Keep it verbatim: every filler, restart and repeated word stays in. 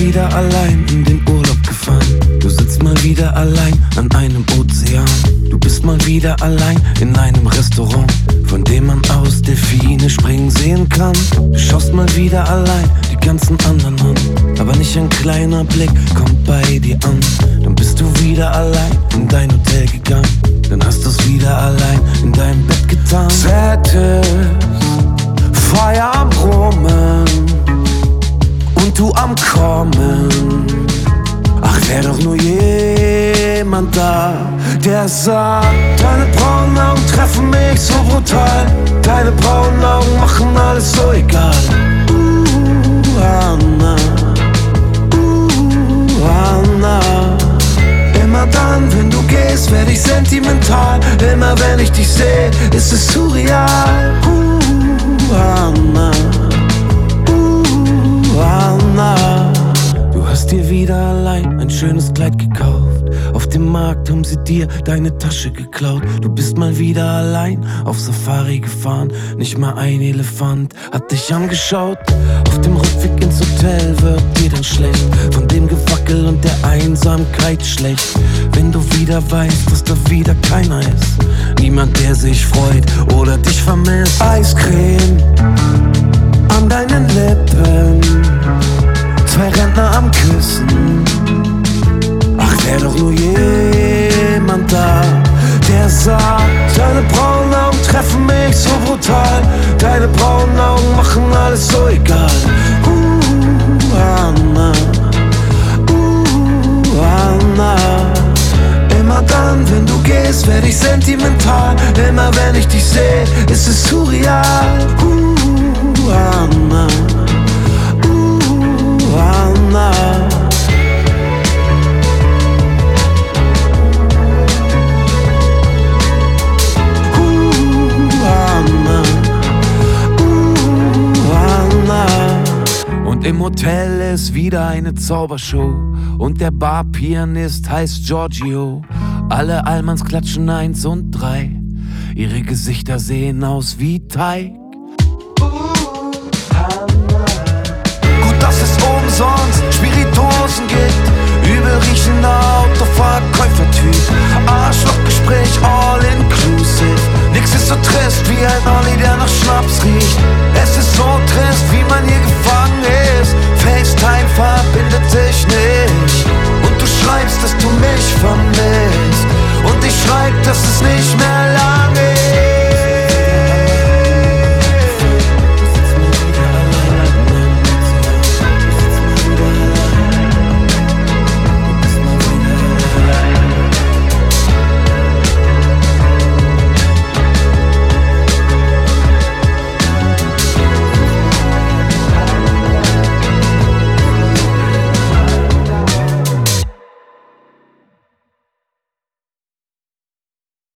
wieder allein in den Urlaub gefahren. Du sitzt mal wieder allein an einem Ozean. Du bist mal wieder allein in einem Restaurant, von dem man aus Delfine springen sehen kann. Du schaust mal wieder allein die ganzen anderen an, aber nicht ein kleiner Blick kommt bei dir an. Dann bist du wieder allein in dein Hotel gegangen. Dann hast du's wieder allein in deinem Bett getan. Sad ist, Feuer am Brummen und du am Kommen. Ach, wär doch nur jemand da, der sagt: Deine braunen Augen treffen mich so brutal. Deine braunen Augen machen alles so egal. Uh, Anna, uh, Anna. Immer dann, wenn du gehst, werd ich sentimental. Immer wenn ich dich seh, ist es surreal. Uh, Anna, uh, Anna. Du hast dir wieder allein ein schönes Kleid gekauft. Auf dem Markt haben sie dir deine Tasche geklaut. Du bist mal wieder allein auf Safari gefahren. Nicht mal ein Elefant hat dich angeschaut. Auf dem Rückweg ins Hotel wird dir dann schlecht von dem Gewackel und der Einsamkeit schlecht. Wenn du wieder weißt, dass da wieder keiner ist, niemand, der sich freut oder dich vermisst. Eiscreme an deinen Lippen, zwei Rentner am Küssen. Ach, wär doch nur jemand da, der sagt: Deine braunen Augen treffen mich so brutal. Deine braunen Augen machen alles so egal. Uh, Anna, uh, Anna. Immer dann, wenn du gehst, werd ich sentimental. Immer wenn ich dich seh, ist es surreal. Uh, Anna, Anna. Uh, Anna. Uh, Anna. Und im Hotel ist wieder eine Zaubershow und der Barpianist heißt Giorgio. Alle Allmanns klatschen eins und drei. Ihre Gesichter sehen aus wie Teig. Dass es umsonst Spirituosen gibt, übel riechender Autoverkäufer-Typ, Arschlochgespräch all inclusive. Nix ist so trist wie ein Olli, der nach Schnaps riecht. Es ist so trist, wie man hier gefahren